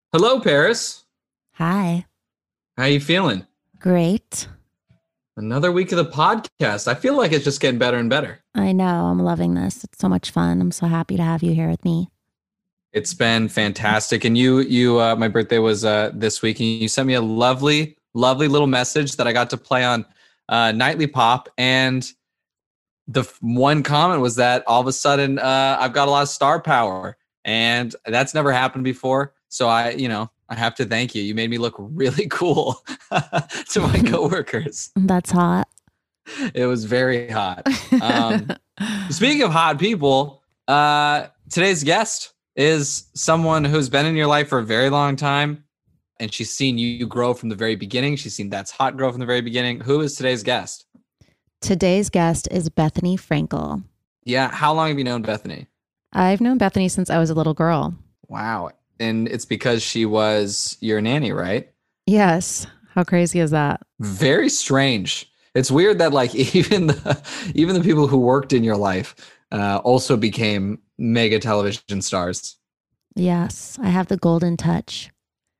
Hello, Paris. Hi. How you feeling? Great. Another week of the podcast. I feel like it's just getting better and better. I know. I'm loving this. It's so much fun. I'm so happy to have you here with me. It's been fantastic. And my birthday was this week, and you sent me a lovely, lovely little message that I got to play on Nightly Pop. And the one comment was that all of a sudden I've got a lot of star power, and that's never happened before. So I have to thank you. You made me look really cool to my coworkers. That's hot. It was very hot. Speaking of hot people, today's guest is someone who's been in your life for a very long time, and she's seen you grow from the very beginning. She's seen That's Hot grow from the very beginning. Who is today's guest? Today's guest is Bethany Frankel. Yeah. How long have you known Bethany? I've known Bethany since I was a little girl. Wow. And it's because she was your nanny, right? Yes. How crazy is that? Very strange. It's weird that like even the people who worked in your life also became mega television stars. Yes. I have the golden touch.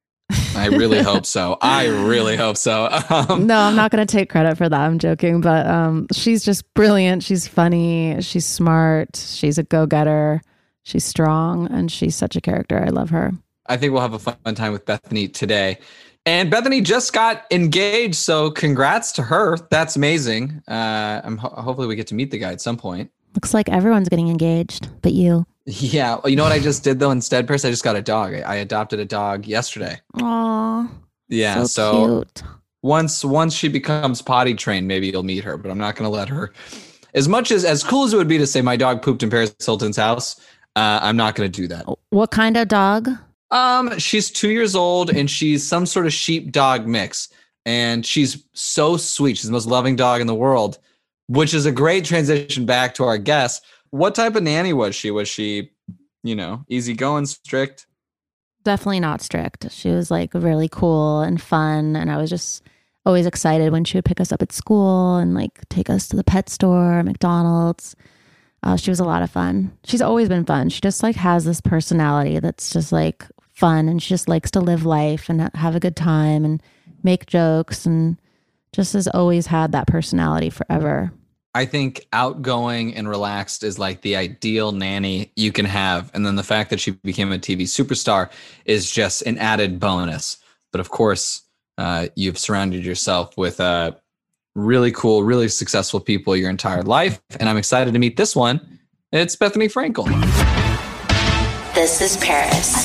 I really hope so. I really hope so. No, I'm not going to take credit for that. I'm joking. But she's just brilliant. She's funny. She's smart. She's a go-getter. She's strong. And she's such a character. I love her. I think we'll have a fun time with Bethany today. And Bethany just got engaged. So congrats to her. That's amazing. Hopefully we get to meet the guy at some point. Looks like everyone's getting engaged, but you. Yeah. You know what I just did though instead, Paris? I just got a dog. I adopted a dog yesterday. Aw. Yeah. So cute. Once she becomes potty trained, maybe you'll meet her, but I'm not going to let her. As much as cool as it would be to say my dog pooped in Paris Hilton's house, I'm not going to do that. What kind of dog? She's 2 years old and she's some sort of sheep dog mix. And she's so sweet. She's the most loving dog in the world, which is a great transition back to our guest. What type of nanny was she? Was she, easygoing, strict? Definitely not strict. She was like really cool and fun. And I was just always excited when she would pick us up at school and like take us to the pet store, McDonald's. She was a lot of fun. She's always been fun. She just like has this personality that's just like fun. And she just likes to live life and have a good time and make jokes and just has always had that personality forever. I think outgoing and relaxed is like the ideal nanny you can have. And then the fact that she became a TV superstar is just an added bonus. But of course, you've surrounded yourself with really cool, really successful people your entire life. And I'm excited to meet this one. It's Bethany Frankel. This is Paris.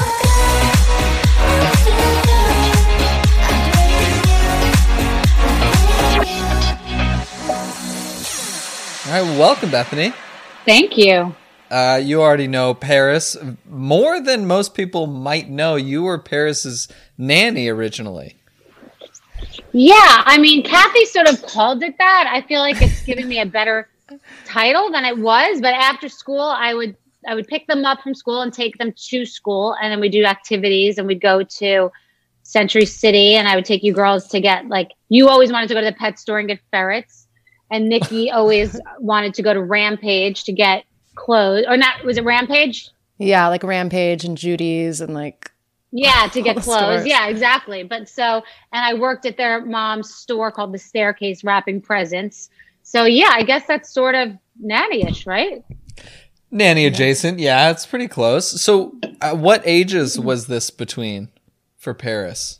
All right, welcome, Bethany. Thank you. You already know Paris. More than most people might know, you were Paris's nanny originally. Yeah, I mean, Kathy sort of called it that. I feel like it's giving me a better title than it was. But after school, I would pick them up from school and take them to school, and then we'd do activities, and we'd go to Century City, and I would take you girls to get you always wanted to go to the pet store and get ferrets. And Nikki always wanted to go to Rampage to get clothes. Or not, was it Rampage? Yeah, like Rampage and Judy's and Yeah, to get clothes. Stores. Yeah, exactly. And I worked at their mom's store called The Staircase Wrapping Presents. So yeah, I guess that's sort of nanny-ish, right? Nanny adjacent. Yeah, it's pretty close. So what ages was this between for Paris?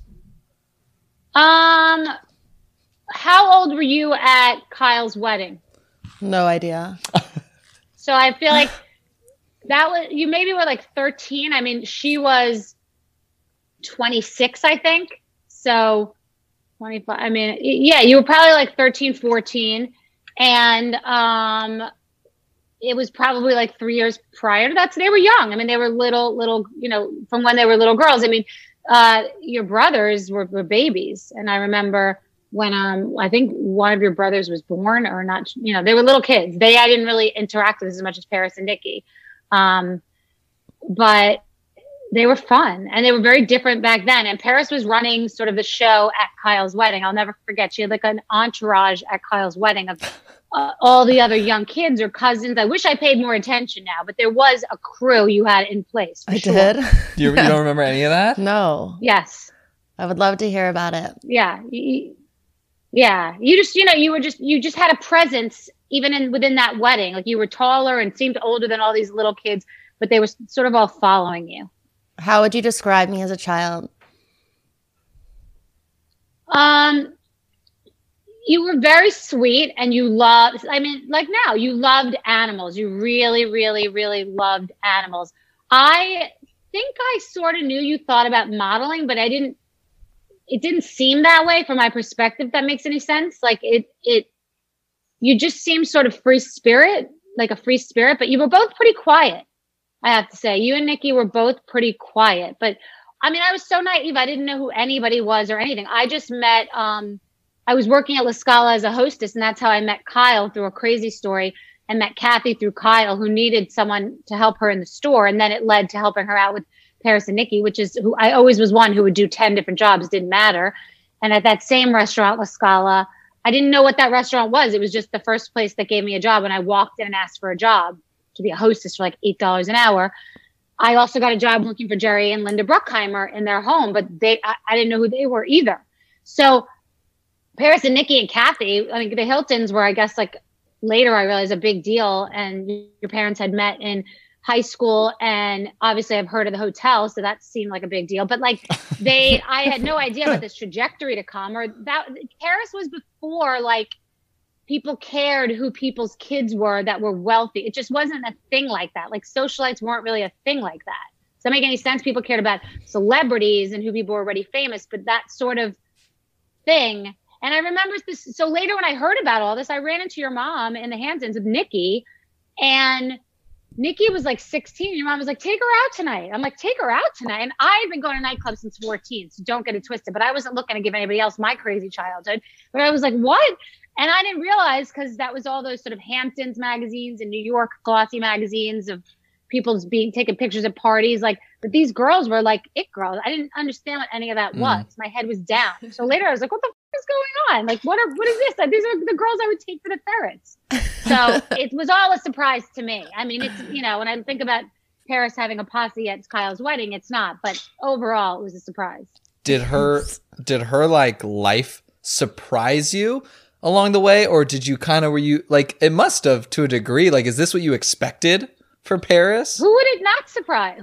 How old were you at Kyle's wedding? No idea. So I feel like you maybe were 13. I mean, she was 26, I think. So 25. I mean, yeah, you were probably 13, 14. And it was probably 3 years prior to that. So they were young. I mean, they were little, from when they were little girls. I mean, your brothers were babies. And I remember when I think one of your brothers was born or not, they were little kids. I didn't really interact with as much as Paris and Nikki. But they were fun and they were very different back then. And Paris was running sort of the show at Kyle's wedding. I'll never forget. She had an entourage at Kyle's wedding of all the other young kids or cousins. I wish I paid more attention now, but there was a crew you had in place. I did. You don't remember any of that? No. Yes. I would love to hear about it. Yeah. Yeah. You just, you just had a presence even within that wedding. Like you were taller and seemed older than all these little kids, but they were sort of all following you. How would you describe me as a child? You were very sweet and you loved, like now, you loved animals. You really, really, really loved animals. I think I sort of knew you thought about modeling, but it didn't seem that way from my perspective, if that makes any sense. Like you just seemed sort of free spirit, like a free spirit, but you were both pretty quiet. I have to say, you and Nikki were both pretty quiet, but I was so naive. I didn't know who anybody was or anything. I just met, I was working at La Scala as a hostess, and that's how I met Kyle through a crazy story, and met Kathy through Kyle, who needed someone to help her in the store. And then it led to helping her out with Paris and Nikki, which is who I always was one who would do 10 different jobs. Didn't matter. And at that same restaurant, La Scala, I didn't know what that restaurant was. It was just the first place that gave me a job. And I walked in and asked for a job to be a hostess for like $8 an hour. I also got a job looking for Jerry and Linda Bruckheimer in their home, but I didn't know who they were either. So Paris and Nikki and Kathy, the Hiltons were, I guess, like later I realized a big deal. And your parents had met in high school, and obviously I've heard of the hotel, so that seemed like a big deal. But like I had no idea about this trajectory to come, or that Paris was before like people cared who people's kids were that were wealthy. It just wasn't a thing like that. Like socialites weren't really a thing like that. Does that make any sense? People cared about celebrities and who people were already famous, but that sort of thing. And I remember this. So later when I heard about all this, I ran into your mom in the Hamptons with Nikki, and Nikki was like 16. Your mom was like, take her out tonight. I'm like, take her out tonight. And I've been going to nightclubs since 14, so don't get it twisted. But I wasn't looking to give anybody else my crazy childhood. But I was like, what? And I didn't realize, because that was all those sort of Hamptons magazines and New York glossy magazines of people taking pictures at parties. Like, but these girls were like it girls. I didn't understand what any of that was. My head was down. So later I was like, what the f- is going on? Like, what is this? Like, these are the girls I would take for the ferrets. So it was all a surprise to me. It's, when I think about Paris having a posse at Kyle's wedding, it's not, but overall it was a surprise. Did her like life surprise you along the way, or did you were you like, it must have to a degree, like, is this what you expected for Paris? Who would it not surprise?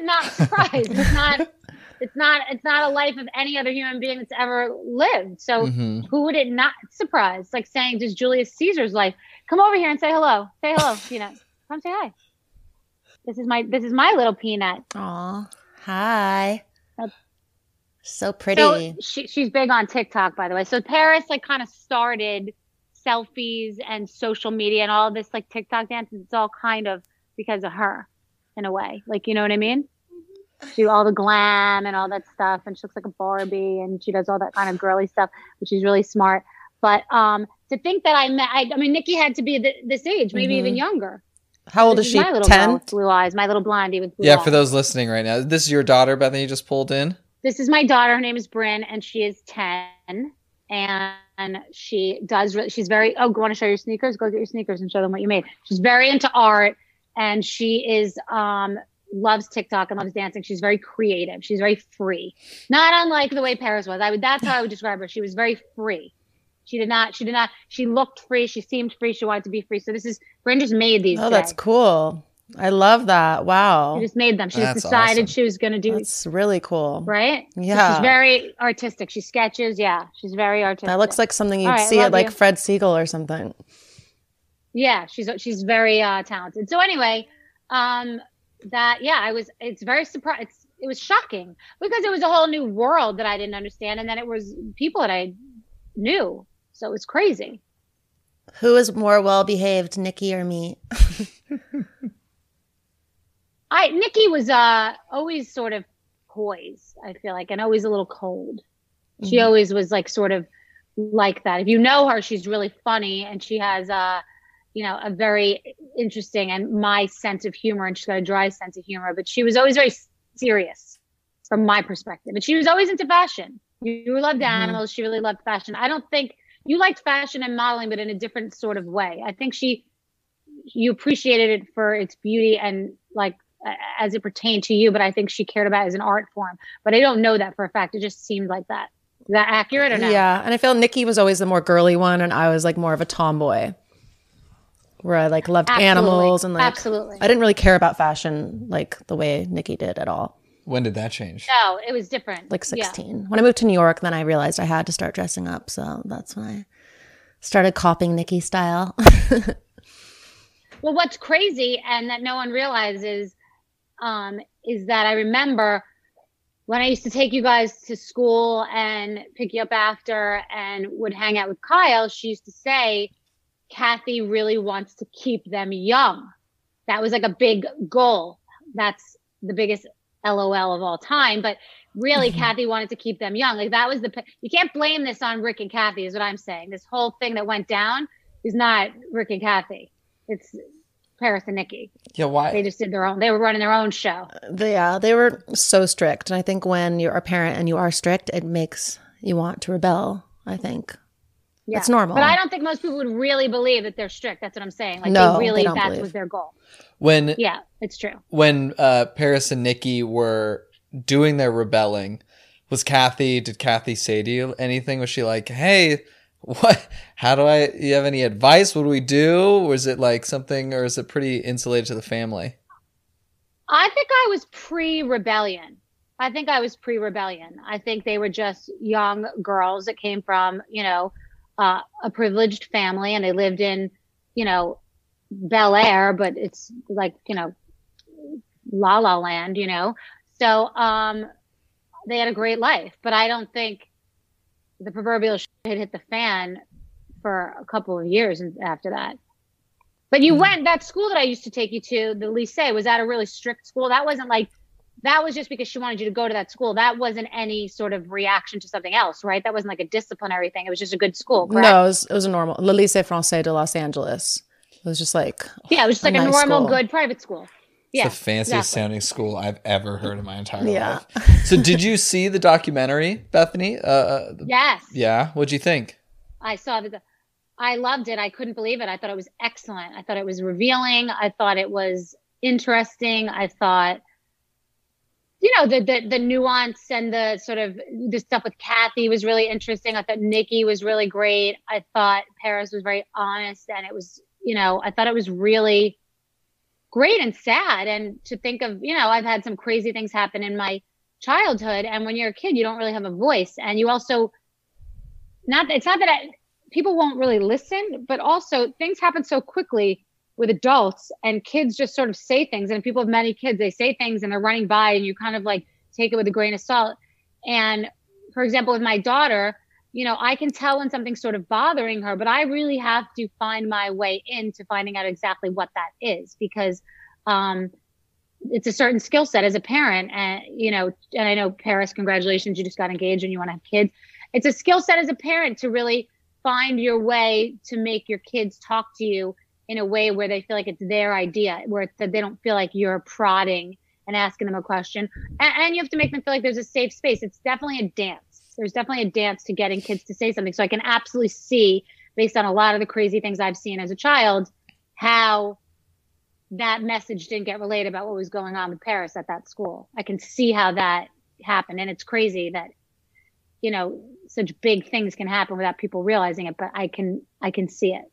It's not a life of any other human being that's ever lived. So who would it not surprise? It's like saying, does Julius Caesar's life come over here and say hello? Say hello, Peanut. Come say hi. This is my little Peanut. Aw, hi. So pretty. So she's big on TikTok, by the way. So Paris kind of started selfies and social media and all this TikTok dances. It's all kind of because of her, in a way. You know what I mean? She do all the glam and all that stuff, and she looks like a Barbie, and she does all that kind of girly stuff, which is really smart. But to think that I mean, Nikki had to be this age, maybe even younger. How old is she? My little 10? girl with blue eyes, my little blondie with blue eyes. For those listening right now, this is your daughter, Bethany, you just pulled in? This is my daughter. Her name is Bryn, and she is 10. And she's very, you want to show your sneakers? Go get your sneakers and show them what you made. She's very into art, and she is, loves TikTok and loves dancing. She's very creative. She's very free. Not unlike the way Paris was. That's how I would describe her. She was very free. She looked free. She seemed free. She wanted to be free. So Bryn just made these. Oh, that's cool. I love that. Wow. She just made them. She just decided she was going to do. That's really cool. Right? Yeah. So she's very artistic. She sketches. Yeah. She's very artistic. That looks like something you'd see at Fred Siegel or something. Yeah. She's very talented. So anyway, it's very surprised. It was shocking because it was a whole new world that I didn't understand. And then it was people that I knew. So it was crazy. Who is more well-behaved, Nikki or me? Nikki was always sort of poised, I feel like, and always a little cold. She always was sort of like that. If you know her, she's really funny, and she has a very interesting and my sense of humor, and she's got a dry sense of humor, but she was always very serious from my perspective. And she was always into fashion. You loved animals. She really loved fashion. I don't think you liked fashion and modeling, but in a different sort of way. I think you appreciated it for its beauty and like as it pertained to you, but I think she cared about it as an art form. But I don't know that for a fact. It just seemed like that. Is that accurate or not? Yeah, and I feel Nikki was always the more girly one, and I was like more of a tomboy, where I like loved animals and like absolutely. I didn't really care about fashion like the way Nikki did at all. When did that change? No, it was different. Like 16. When I moved to New York, then I realized I had to start dressing up, so that's when I started copying Nikki style. Well, what's crazy and that no one realizes is that I remember when I used to take you guys to school and pick you up after and would hang out with Kyle, she used to say, Kathy really wants to keep them young. That was like a big goal. That's the biggest LOL of all time. But really, Kathy wanted to keep them young. Like that was you can't blame this on Rick and Kathy is what I'm saying. This whole thing that went down is not Rick and Kathy. It's Paris and Nikki. Yeah, why? They just did their own. They were running their own show. They were so strict. And I think when you're a parent and you are strict, it makes you want to rebel, I think. Yeah. It's normal. But I don't think most people would really believe that they're strict. That's what I'm saying. Like no, they really, that believe. Was their goal. Yeah, it's true. When Paris and Nikki were doing their rebelling, did Kathy say to you anything? Was she like, hey, what? You have any advice? What do we do? Was it like something, or is it pretty insulated to the family? I think I was pre-rebellion. I think they were just young girls that came from, a privileged family, and they lived in, Bel Air, but it's like, La La Land, So they had a great life, but I don't think the proverbial shit had hit the fan for a couple of years after that. But you went, that school that I used to take you to, the lycée, was that a really strict school? That wasn't like, that was just because she wanted you to go to that school. That wasn't any sort of reaction to something else, right? That wasn't like a disciplinary thing. It was just a good school, correct? No, it was a normal, Le Lycée Français de Los Angeles. It was just like, yeah, it was just like a nice normal, school. Good private school. Yeah, it's the fanciest sounding school I've ever heard in my entire Yeah. life. So did you see the documentary, Bethany? Yes. Yeah. What'd you think? I saw I loved it. I couldn't believe it. I thought it was excellent. I thought it was revealing. I thought it was interesting. I thought, the nuance and the sort of the stuff with Kathy was really interesting. I thought Nikki was really great. I thought Paris was very honest, and it was, I thought it was really great and sad. And to think of, I've had some crazy things happen in my childhood. And when you're a kid, you don't really have a voice. And you also, people won't really listen, but also things happen so quickly with adults, and kids just sort of say things. And if people have many kids, they say things and they're running by, and you kind of like take it with a grain of salt. And for example, with my daughter, I can tell when something's sort of bothering her, but I really have to find my way into finding out exactly what that is, because it's a certain skill set as a parent. And, and I know, Paris, congratulations, you just got engaged and you want to have kids. It's a skill set as a parent to really find your way to make your kids talk to you in a way where they feel like it's their idea, where they don't feel like you're prodding and asking them a question. And you have to make them feel like there's a safe space. It's definitely a dance. There's definitely a dance to getting kids to say something. So I can absolutely see, based on a lot of the crazy things I've seen as a child, how that message didn't get relayed about what was going on with Paris at that school. I can see how that happened. And it's crazy that, such big things can happen without people realizing it, but I can see it.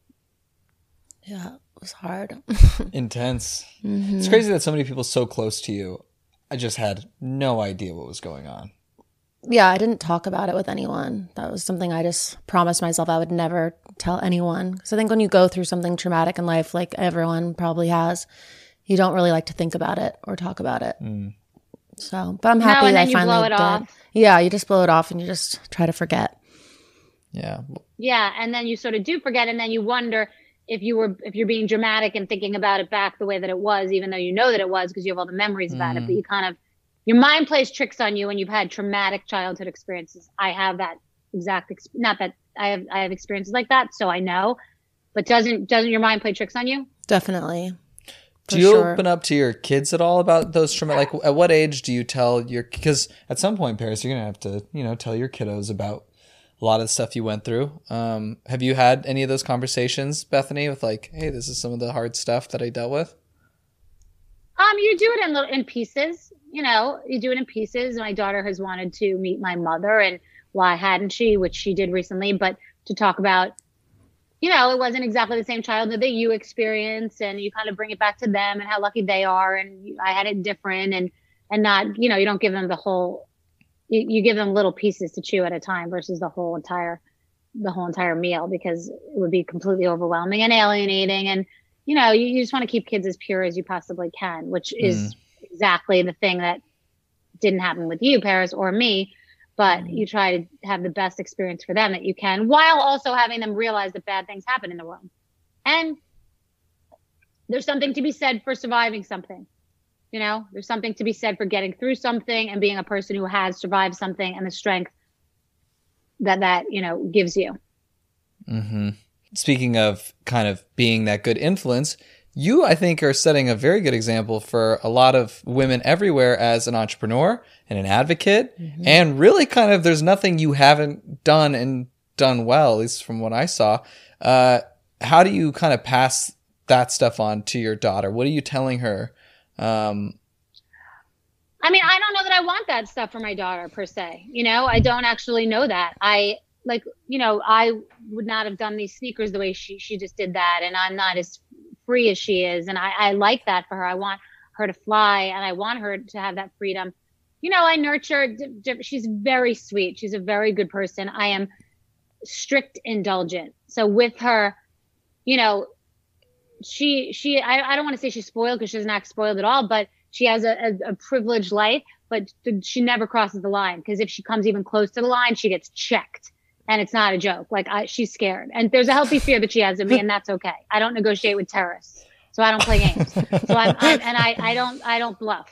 Yeah, it was hard. Intense. Mm-hmm. It's crazy that so many people so close to you, I just had no idea what was going on. Yeah, I didn't talk about it with anyone. That was something I just promised myself I would never tell anyone. Because I think when you go through something traumatic in life, like everyone probably has, you don't really like to think about it or talk about it. So, but I'm happy that I finally blow it did. off. Yeah, you just blow it off and you just try to forget. Yeah. Yeah, and then you sort of do forget, and then you wonder if you're being dramatic and thinking about it back the way that it was, even though you know that it was because you have all the memories about it. But you kind of, your mind plays tricks on you when you've had traumatic childhood experiences. I have that exact, not that I have experiences like that, so I know. But doesn't your mind play tricks on you? Definitely. Do you open up to your kids at all about those traumatic? Like, at what age do you tell your? Because at some point, Paris, you're gonna have to, tell your kiddos about a lot of the stuff you went through. Have you had any of those conversations, Bethany, with like, hey, this is some of the hard stuff that I dealt with? You do it in pieces, you know, you do it in pieces. My daughter has wanted to meet my mother, and why hadn't she, which she did recently, but to talk about, you know, it wasn't exactly the same childhood that you experienced, and you kind of bring it back to them and how lucky they are. And I had it different, and not, you know, you don't give them the whole, you give them little pieces to chew at a time versus the whole entire meal, because it would be completely overwhelming and alienating. And, you know, you just want to keep kids as pure as you possibly can, which is exactly the thing that didn't happen with you, Paris, or me. But you try to have the best experience for them that you can, while also having them realize that bad things happen in the world. And there's something to be said for surviving something. You know, there's something to be said for getting through something and being a person who has survived something, and the strength that you know, gives you. Mm-hmm. Speaking of kind of being that good influence, you, I think, are setting a very good example for a lot of women everywhere as an entrepreneur and an advocate. And really kind of, there's nothing you haven't done and done well, at least from what I saw. How do you kind of pass that stuff on to your daughter? What are you telling her? I mean, I don't know that I want that stuff for my daughter per se. You know, I don't actually know that. I like, you know, I would not have done these sneakers the way she just did that. And I'm not as free as she is. And I like that for her. I want her to fly, and I want her to have that freedom. You know, I nurture, she's very sweet. She's a very good person. I am strict indulgent. So with her, you know, I don't want to say she's spoiled, because she doesn't act spoiled at all, but she has a privileged life, but she never crosses the line, because if she comes even close to the line, she gets checked. And it's not a joke. Like, she's scared, and there's a healthy fear that she has of me, and that's okay. I don't negotiate with terrorists, so I don't play games. So I don't bluff.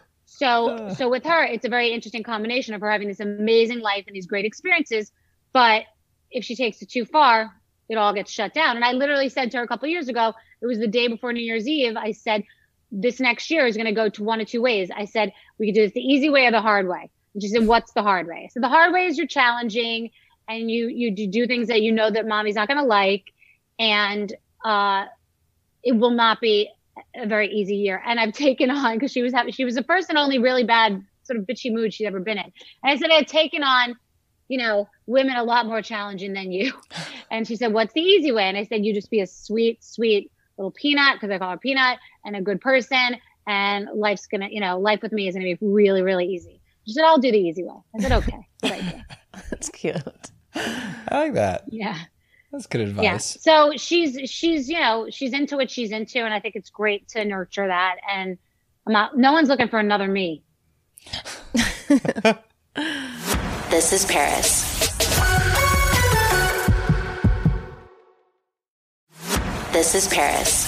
So with her, it's a very interesting combination of her having this amazing life and these great experiences, but if she takes it too far, it all gets shut down. And I literally said to her a couple of years ago, it was the day before New Year's Eve, I said, this next year is going to go to one of two ways. I said, we could do this the easy way or the hard way. And she said, what's the hard way? So the hard way is you're challenging, and you do things that you know that mommy's not going to like, and it will not be a very easy year. And I've taken on, because she was the first and only really bad sort of bitchy mood she's ever been in. And I said, I've taken on, you know, women a lot more challenging than you. And she said, what's the easy way? And I said, you just be a sweet, sweet little peanut, because I call her Peanut, and a good person. And life's going to, you know, life with me is going to be really, really easy. She said, I'll do the easy way. I said, okay. Good idea. That's cute. I like that. Yeah. That's good advice. Yeah. So she's, you know, she's into what she's into. And I think it's great to nurture that. And no one's looking for another me. This is Paris. This is Paris.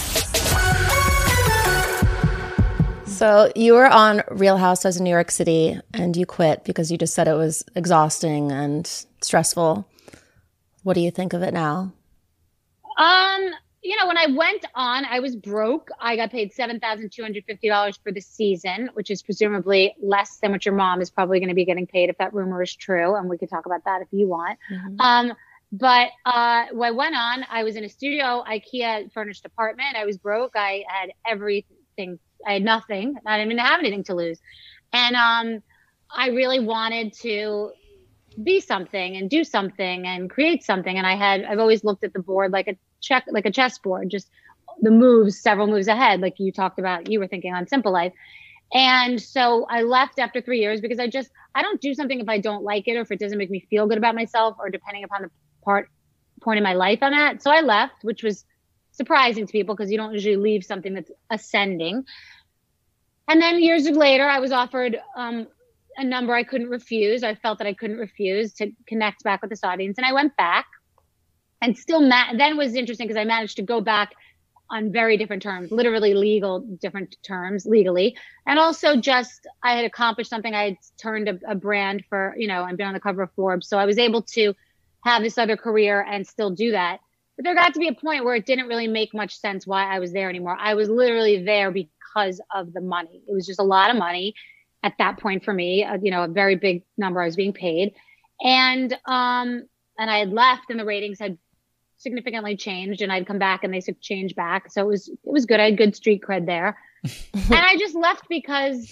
So you were on Real Housewives of New York City, and you quit because you just said it was exhausting and stressful. What do you think of it now? You know, when I went on, I was broke. I got paid $7,250 for the season, which is presumably less than what your mom is probably going to be getting paid, if that rumor is true. And we could talk about that if you want. But when I went on, I was in a studio, IKEA furnished apartment. I was broke. I had everything. I had nothing. I didn't even have anything to lose. And I really wanted to be something and do something and create something. And I've always looked at the board like a chessboard, just the moves, several moves ahead, like you talked about, you were thinking on Simple Life. And so I left after 3 years, because I don't do something if I don't like it, or if it doesn't make me feel good about myself, or depending upon the point in my life I'm at. So I left, which was surprising to people, because you don't usually leave something that's ascending. And then years later, I was offered a number I couldn't refuse. I felt that I couldn't refuse to connect back with this audience. And I went back, and still then it was interesting, because I managed to go back on very different terms, literally different terms legally. And also just, I had accomplished something. I had turned a brand for, you know, and been on the cover of Forbes. So I was able to have this other career and still do that. But there got to be a point where it didn't really make much sense why I was there anymore. I was literally there because of the money. It was just a lot of money at that point for me, you know, a very big number I was being paid. And and I had left and the ratings had significantly changed, and I'd come back and they changed back. So it was good. I had good street cred there. And I just left because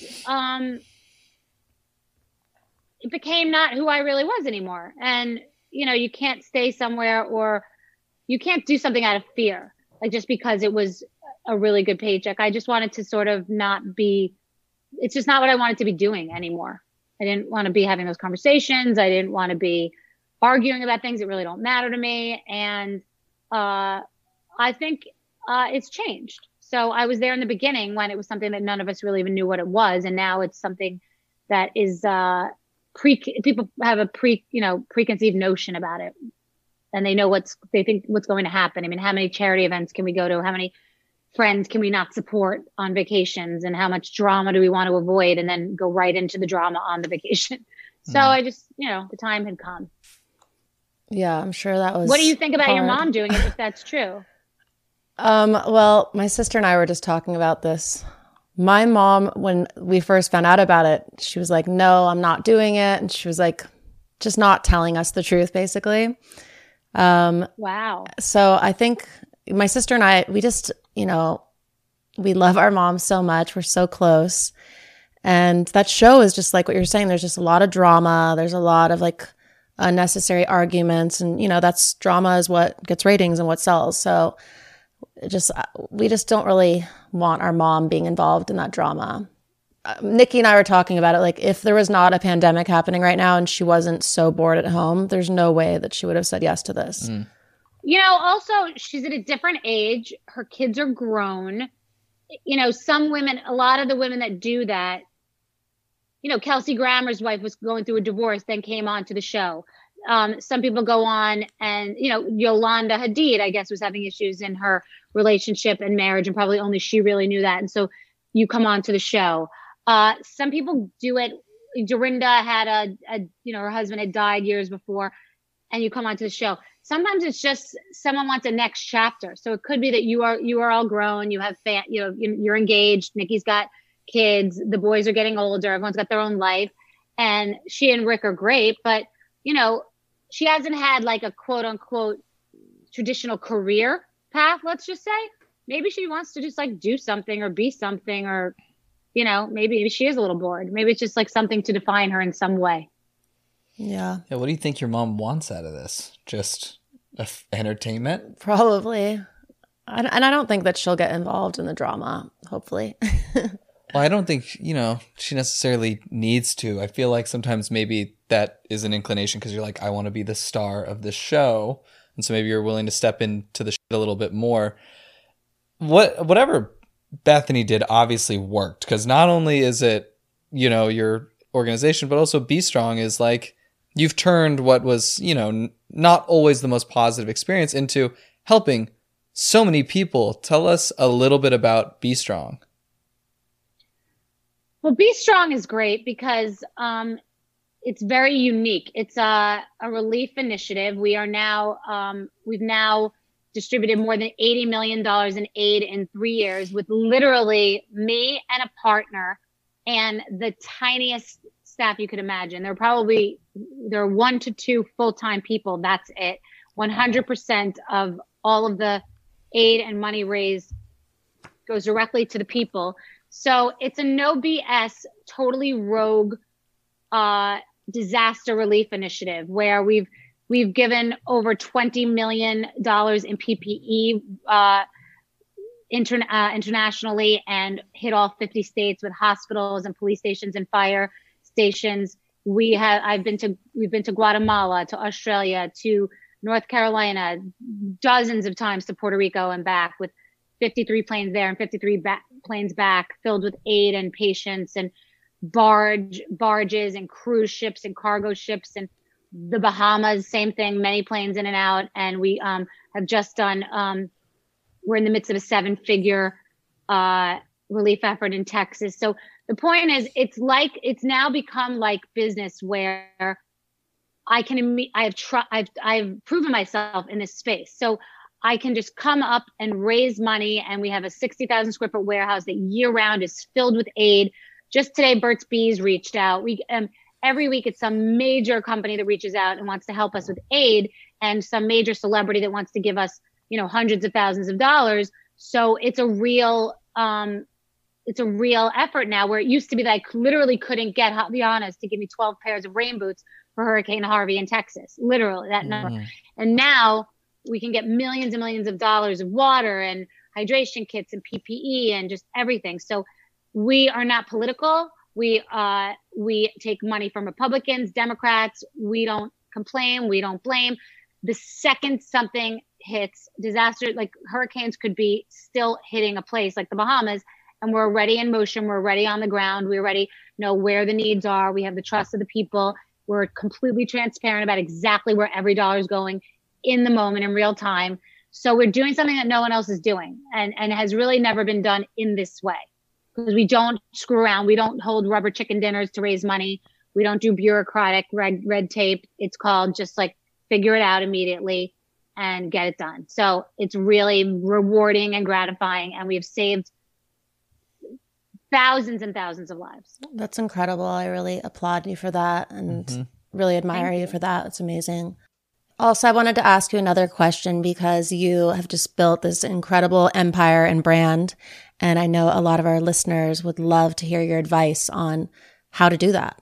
it became not who I really was anymore. And, you can't stay somewhere, or you can't do something out of fear, like just because it was a really good paycheck. I just wanted to sort of it's just not what I wanted to be doing anymore. I didn't want to be having those conversations. I didn't want to be arguing about things that really don't matter to me. And I think it's changed. So I was there in the beginning when it was something that none of us really even knew what it was. And now it's something that is people have a preconceived notion about it. And they know they think what's going to happen. I mean, how many charity events can we go to? How many friends can we not support on vacations? And how much drama do we want to avoid, and then go right into the drama on the vacation? So I just, the time had come. Yeah, I'm sure that was. What do you think about hard. your mom doing it, if that's true? Well, my sister and I were just talking about this. My mom, when we first found out about it, she was like, no, I'm not doing it. And she was like, just not telling us the truth, basically. Wow. So I think my sister and I, we just, we love our mom so much. We're so close. And that show is just like what you're saying. There's just a lot of drama. There's a lot of like unnecessary arguments. And, that's drama is what gets ratings and what sells. So we just don't really want our mom being involved in that drama. Nikki and I were talking about it. Like, if there was not a pandemic happening right now and she wasn't so bored at home, there's no way that she would have said yes to this. Also, she's at a different age. Her kids are grown. Some women, a lot of the women that do that, Kelsey Grammer's wife was going through a divorce, then came on to the show. Some people go on and, Yolanda Hadid, I guess, was having issues in her relationship and marriage, and probably only she really knew that. And so you come on to the show. Some people do it. Dorinda had her husband had died years before, and you come onto the show. Sometimes it's just someone wants a next chapter. So it could be that you are all grown. You have you're engaged. Nikki's got kids. The boys are getting older. Everyone's got their own life, and she and Rick are great. But she hasn't had like a quote unquote traditional career path. Let's just say maybe she wants to just like do something or be something, or maybe she is a little bored. Maybe it's just like something to define her in some way. Yeah. Yeah. What do you think your mom wants out of this? Just entertainment? Probably. And I don't think that she'll get involved in the drama, hopefully. Well, I don't think, she necessarily needs to. I feel like sometimes maybe that is an inclination because you're like, I want to be the star of this show. And so maybe you're willing to step into the shit a little bit more. Whatever Bethany did obviously worked, because not only is it, your organization, but also Be Strong is like, you've turned what was, not always the most positive experience into helping so many people. Tell us a little bit about Be Strong. Well, Be Strong is great because it's very unique. It's a relief initiative. We've now distributed more than $80 million in aid in 3 years, with literally me and a partner and the tiniest staff you could imagine. There are 1 to 2 full-time people. That's it. 100% of all of the aid and money raised goes directly to the people. So it's a no BS, totally rogue disaster relief initiative where we've given over $20 million in PPE internationally, and hit all 50 states with hospitals and police stations and fire stations. We've been to Guatemala, to Australia, to North Carolina, dozens of times to Puerto Rico and back, with 53 planes there and 53 planes back, filled with aid and patients and barges and cruise ships and cargo ships, and the Bahamas, same thing, many planes in and out. And we have just done, we're in the midst of a 7-figure relief effort in Texas. So the point is, it's now become like business where I've proven myself in this space. So I can just come up and raise money, and we have a 60,000 square foot warehouse that year round is filled with aid. Just today, Burt's Bees reached out. every week it's some major company that reaches out and wants to help us with aid, and some major celebrity that wants to give us, hundreds of thousands of dollars. So it's a real effort now, where it used to be that I literally couldn't get Havaianas to give me 12 pairs of rain boots for Hurricane Harvey in Texas, literally that number. And now we can get millions and millions of dollars of water and hydration kits and PPE and just everything. So we are not political. We take money from Republicans, Democrats. We don't complain. We don't blame. The second something hits, disaster, like hurricanes could be still hitting a place like the Bahamas, and we're already in motion. We're already on the ground. We already know where the needs are. We have the trust of the people. We're completely transparent about exactly where every dollar is going in the moment, in real time. So we're doing something that no one else is doing, and has really never been done in this way, because we don't screw around. We don't hold rubber chicken dinners to raise money. We don't do bureaucratic red tape. It's called just like figure it out immediately and get it done. So it's really rewarding and gratifying, and we've saved thousands and thousands of lives. That's incredible. I really applaud you for that, and really admire you for that. It's amazing. Also, I wanted to ask you another question, because you have just built this incredible empire and brand, and I know a lot of our listeners would love to hear your advice on how to do that.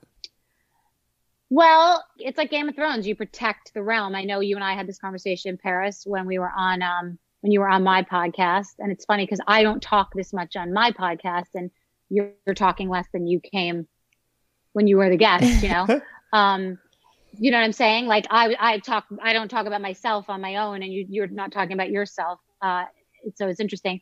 Well, it's like Game of Thrones. You protect the realm. I know you and I had this conversation, Paris, when we were on when you were on my podcast, and it's funny because I don't talk this much on my podcast, and you're talking less than you came when you were the guest. You know what I'm saying? Like I don't talk about myself on my own, and you're not talking about yourself. So it's interesting.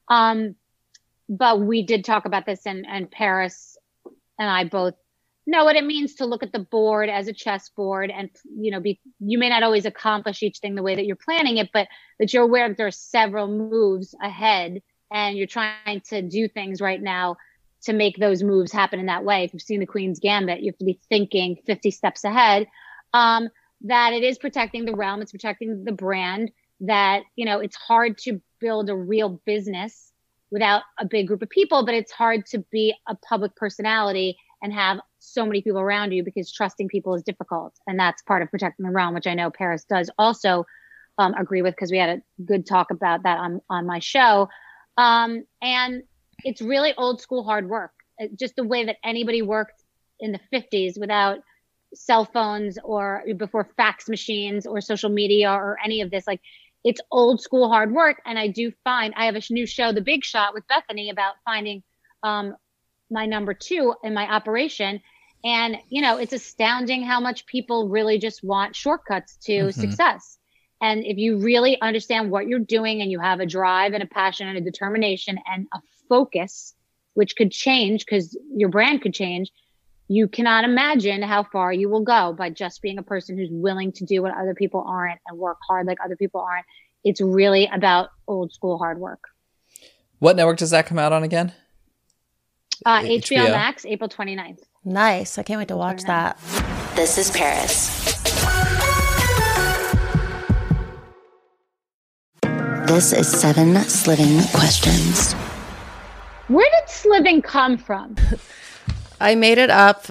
But we did talk about this, and Paris and I both know what it means to look at the board as a chessboard, and you may not always accomplish each thing the way that you're planning it, but that you're aware that there are several moves ahead, and you're trying to do things right now to make those moves happen in that way. If you've seen the Queen's Gambit, you have to be thinking 50 steps ahead. That it is protecting the realm, it's protecting the brand, that it's hard to build a real business without a big group of people, but it's hard to be a public personality and have so many people around you, because trusting people is difficult. And that's part of protecting the realm, which I know Paris does also agree with, because we had a good talk about that on my show. And it's really old school hard work, just the way that anybody worked in the 50s without cell phones or before fax machines or social media or any of this. Like, it's old school hard work. And I do find I have a new show, The Big Shot, with Bethany, about finding my number 2 in my operation. And, it's astounding how much people really just want shortcuts to success. And if you really understand what you're doing, and you have a drive and a passion and a determination and a focus, which could change because your brand could change, you cannot imagine how far you will go by just being a person who's willing to do what other people aren't and work hard like other people aren't. It's really about old school hard work. What network does that come out on again? HBO Max, April 29th. Nice. I can't wait to watch that. This is Paris. This is 7 Sliving Questions. Where did sliving come from? I made it up.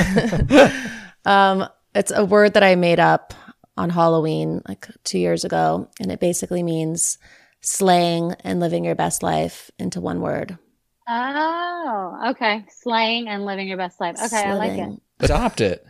It's a word that I made up on Halloween like 2 years ago, and it basically means slaying and living your best life into one word. Oh, okay. Slaying and living your best life. Okay, I like it. Adopt it.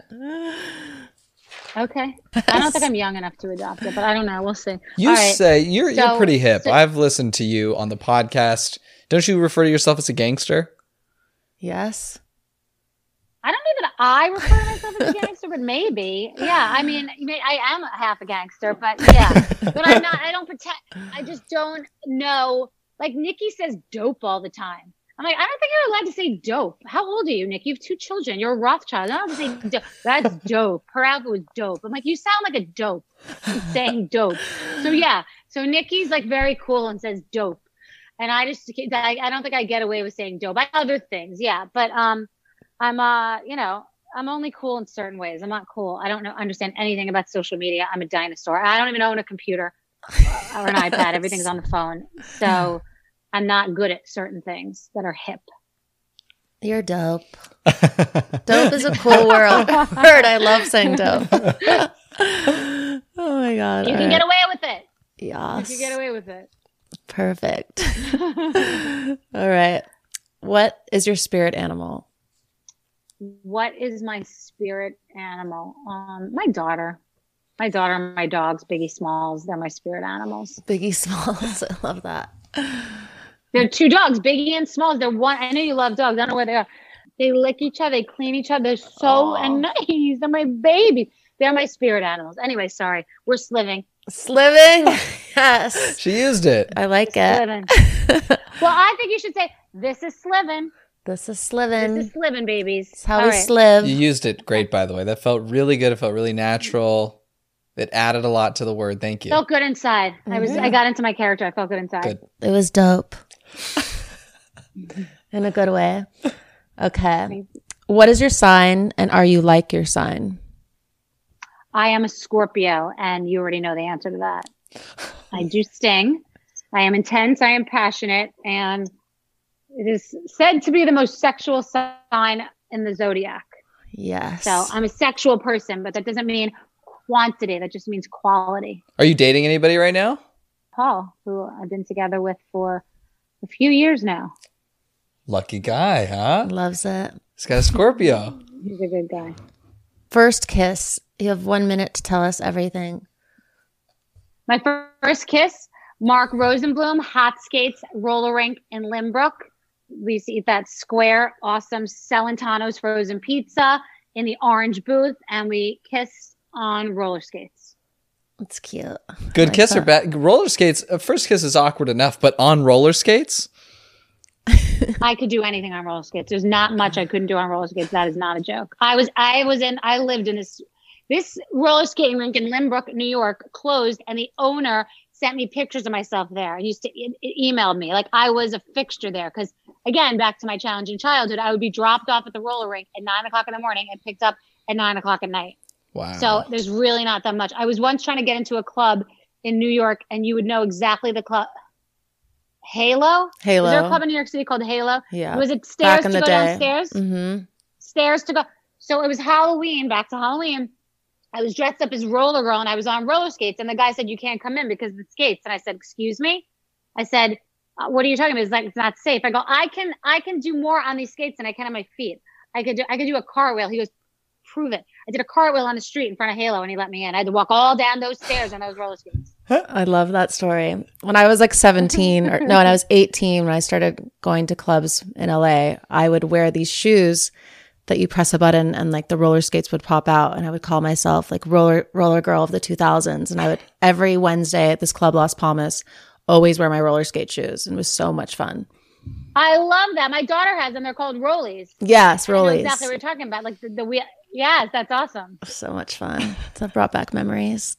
Okay. I don't think I'm young enough to adopt it, but I don't know. We'll see. You say you're pretty hip. I've listened to you on the podcast. Don't you refer to yourself as a gangster? Yes. I don't know that I refer to myself as a gangster, but maybe. Yeah. I mean, I am half a gangster, but yeah. But I'm not, I don't pretend. I just don't know. Like, Nikki says dope all the time. I'm like, I don't think you're allowed to say dope. How old are you, Nick? You have 2 children. You're a Rothschild. I don't have to say dope. That's dope. Her outfit was dope. I'm like, you sound like a dope saying dope. So yeah. So Nikki's like very cool and says dope. And I don't think I get away with saying dope. I other things. Yeah. But I'm I'm only cool in certain ways. I'm not cool. I don't understand anything about social media. I'm a dinosaur. I don't even own a computer or an iPad. Everything's on the phone. So I'm not good at certain things that are hip. You're dope. Dope is a cool word. I love saying dope. Oh my God. You can get away with it. Yes. You can get away with it. Perfect. All right. What is your spirit animal? What is my spirit animal? My daughter. My daughter and my dogs, Biggie Smalls. They're my spirit animals. Biggie Smalls. I love that. They're two dogs, Biggie and Smalls. They're one. I know you love dogs. I don't know where they are. They lick each other. They clean each other. They're so nice. They're my babies. They're my spirit animals. Anyway, sorry. We're sliving. Sliving? Yes. She used it. I like it. Sliving. Well, I think you should say, this is sliving. This is sliving. This is sliving, babies. It's how All we right. sliv. You used it great, by the way. That felt really good. It felt really natural. It added a lot to the word. Thank you. Felt good inside. I got into my character. I felt good inside. Good. It was dope. In a good way. Okay. What is your sign and are you like your sign? I am a Scorpio, and you already know the answer to that. I do sting. I am intense. I am passionate, and it is said to be the most sexual sign in the zodiac. Yes. So I'm a sexual person, but that doesn't mean quantity. That just means quality. Are you dating anybody right now? Paul, who I've been together with for a few years now. Lucky guy, huh? Loves it. He's got a Scorpio. He's a good guy. First kiss. You have 1 minute to tell us everything. My first kiss, Mark Rosenblum, hot skates, roller rink in Limbrook. We used to eat that square, awesome Celentano's frozen pizza in the orange booth, and we kissed on roller skates. It's cute. Good Like kiss or that. bad? Roller skates, first kiss is awkward enough, but on roller skates? I could do anything on roller skates. There's not much I couldn't do on roller skates. That is not a joke. I lived in this roller skating rink in Limbrook, New York, closed, and the owner sent me pictures of myself there and used to emailed me like I was a fixture there. Because again, back to my challenging childhood, I would be dropped off at the roller rink at 9 o'clock in the morning and picked up at 9 o'clock at night. Wow. So there's really not that much. I was once trying to get into a club in New York, and you would know exactly the club. Halo? Is there a club in New York City called Halo? Yeah. Was it stairs Back in to the go day. downstairs? Mm-hmm. Stairs to go. So it was Halloween, back to Halloween. I was dressed up as roller girl and I was on roller skates, and the guy said, you can't come in because of the skates. And I said, excuse me? I said, what are you talking about? It's like, it's not safe. I go, I can do more on these skates than I can on my feet. I could do a cartwheel. He goes, prove it. I did a cartwheel on the street in front of Halo and he let me in. I had to walk all down those stairs on those roller skates. I love that story. When I was like 17 when I was 18, when I started going to clubs in LA, I would wear these shoes that you press a button and like the roller skates would pop out, and I would call myself like roller girl of the 2000s. And I would every Wednesday at this club Las Palmas always wear my roller skate shoes, and it was so much fun. I love that. My daughter has them. They're called rollies. Yes, I know rollies. exactly what you're talking about. Like the wheel. Yes, that's awesome. So much fun. That brought back memories.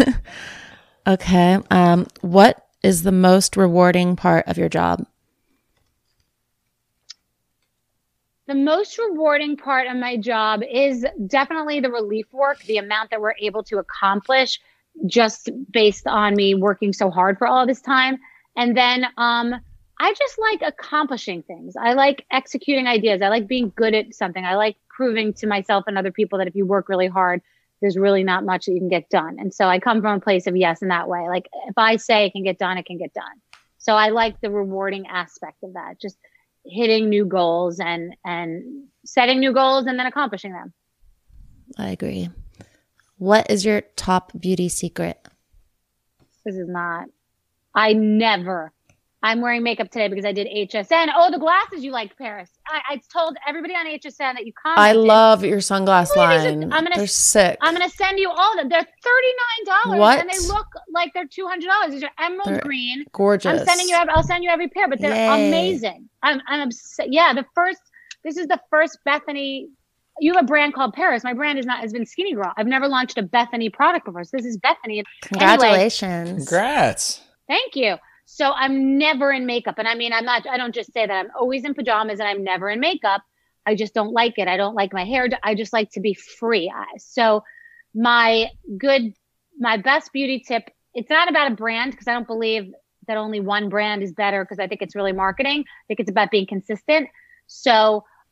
Okay. What is the most rewarding part of your job? The most rewarding part of my job is definitely the relief work, the amount that we're able to accomplish just based on me working so hard for all this time. And then I just like accomplishing things. I like executing ideas. I like being good at something. I like proving to myself and other people that if you work really hard, there's really not much that you can get done. And so I come from a place of yes in that way. Like if I say it can get done, it can get done. So I like the rewarding aspect of that. Just hitting new goals and setting new goals and then accomplishing them. I agree. What is your top beauty secret? This is not, I'm wearing makeup today because I did HSN. Oh, the glasses you like, Paris. I told everybody on HSN that you commented. I love your sunglass Ladies, line. They're sick. I'm going to send you all of them. They're $39 What? and they look like they're $200. These are emerald They're green. gorgeous. I'll send you every pair, but they're Yay. amazing. I'm obsessed. Yeah, this is the first Bethany. You have a brand called Paris. My brand has been Skinny Girl. I've never launched a Bethany product before. So this is Bethany. Congratulations. Anyway, Congrats. thank you. So I'm never in makeup. And I mean, I don't just say that. I'm always in pajamas and I'm never in makeup. I just don't like it. I don't like my hair. I just like to be free. So my best beauty tip, it's not about a brand because I don't believe that only one brand is better because I think it's really marketing. I think it's about being consistent. So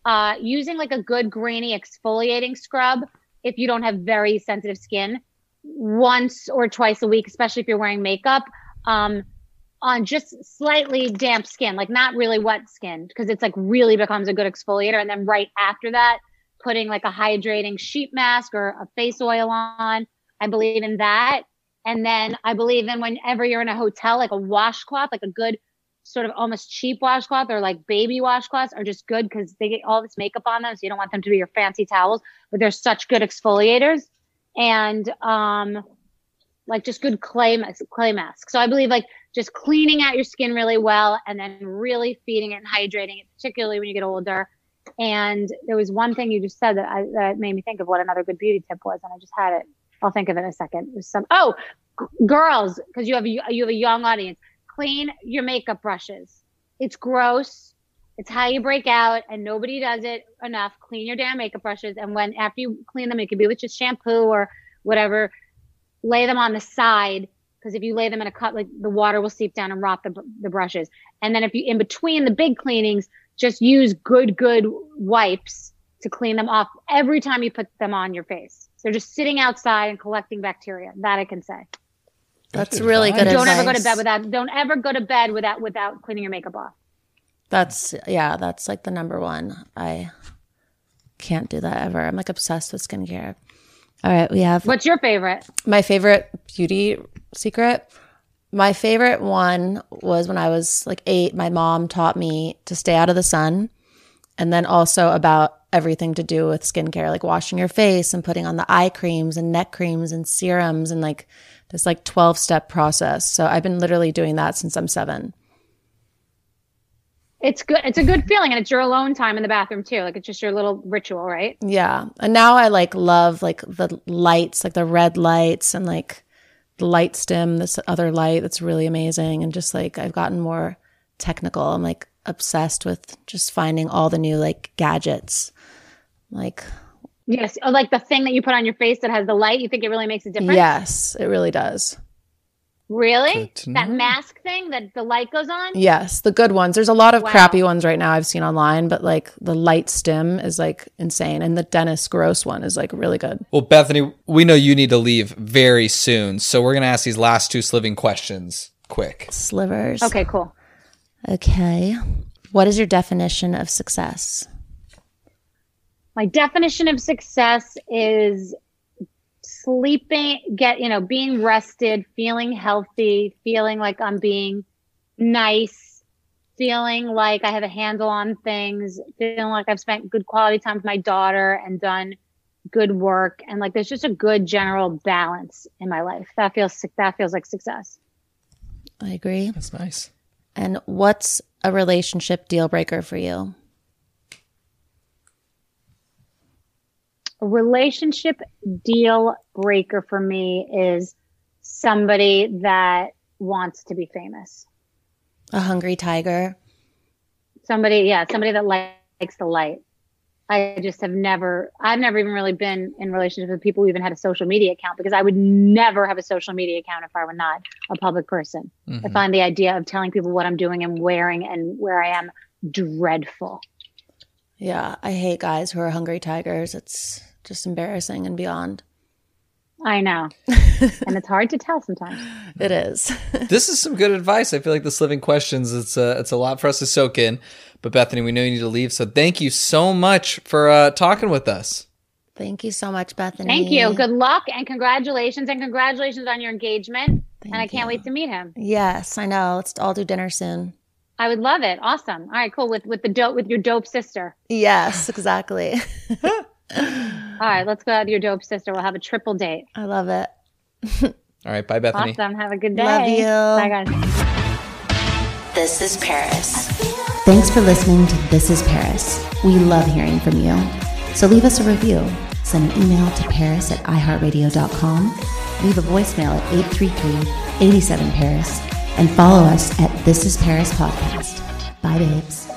using like a good grainy exfoliating scrub if you don't have very sensitive skin once or twice a week, especially if you're wearing makeup, on just slightly damp skin, like not really wet skin, because it's like really becomes a good exfoliator. And then right after that, putting like a hydrating sheet mask or a face oil on. I believe in that. And then I believe in whenever you're in a hotel, like a washcloth, like a good sort of almost cheap washcloth or like baby washcloths are just good because they get all this makeup on them. So you don't want them to be your fancy towels, but they're such good exfoliators. And like just good clay mask. So I believe like just cleaning out your skin really well and then really feeding it and hydrating it, particularly when you get older. And there was one thing you just said that made me think of what another good beauty tip was, and I just had it. I'll think of it in a second. There's girls, because you have a young audience, clean your makeup brushes. It's gross. It's how you break out, and nobody does it enough. Clean your damn makeup brushes, and after you clean them, it could be with just shampoo or whatever. Lay them on the side, because if you lay them in a cup, like the water will seep down and rot the brushes. And then if you in between the big cleanings, just use good wipes to clean them off every time you put them on your face. They're just sitting outside and collecting bacteria. That I can say. That's really good advice. Don't ever go to bed without cleaning your makeup off. That's like the number one. I can't do that ever. I'm like obsessed with skincare. All right, we have. What's your favorite? My favorite beauty secret. My favorite one was when I was like 8. My mom taught me to stay out of the sun, and then also about everything to do with skincare, like washing your face and putting on the eye creams and neck creams and serums and like this like 12-step process. So I've been literally doing that since I'm 7. It's good. It's a good feeling, and it's your alone time in the bathroom too. Like it's just your little ritual, right? Yeah. And now I like love like the lights, like the red lights and like the light stim, this other light that's really amazing. And just like I've gotten more technical. I'm like obsessed with just finding all the new like gadgets. Like yes, like the thing that you put on your face that has the light. You think it really makes a difference? Yes, it really does. Really? That mask thing that the light goes on? Yes, the good ones. There's a lot of crappy ones right now I've seen online, but like the light stim is like insane. And the Dennis Gross one is like really good. Well, Bethany, we know you need to leave very soon. So we're going to ask these last 2 sliving questions quick. Slivers. Okay, cool. Okay. What is your definition of success? My definition of success is sleeping, being rested, feeling healthy, feeling like I'm being nice, feeling like I have a handle on things, feeling like I've spent good quality time with my daughter and done good work. And like, there's just a good general balance in my life. That feels like success. I agree. That's nice. And what's a relationship deal breaker for you? A relationship deal breaker for me is somebody that wants to be famous. A hungry tiger. Somebody that likes the light. I've never even really been in relationships with people who even had a social media account, because I would never have a social media account if I were not a public person. Mm-hmm. I find the idea of telling people what I'm doing and wearing and where I am dreadful. Yeah, I hate guys who are hungry tigers. It's just embarrassing and beyond. I know. And it's hard to tell sometimes. It is. This is some good advice. I feel like the sliving questions, it's a lot for us to soak in. But Bethany, we know you need to leave. So thank you so much for talking with us. Thank you so much, Bethany. Thank you. Good luck and congratulations. And congratulations on your engagement. I can't wait to meet him. Yes, I know. Let's all do dinner soon. I would love it. Awesome. All right, cool. With your dope sister. Yes, exactly. All right, let's go out with your dope sister. We'll have a triple date. I love it. All right, bye, Bethany. Awesome. Have a good day. Love you. Bye, guys. This is Paris. Thanks for listening to This is Paris. We love hearing from you. So leave us a review. Send an email to paris@iheartradio.com. Leave a voicemail at 833-87-PARIS. And follow us at This is Paris Podcast. Bye, babes.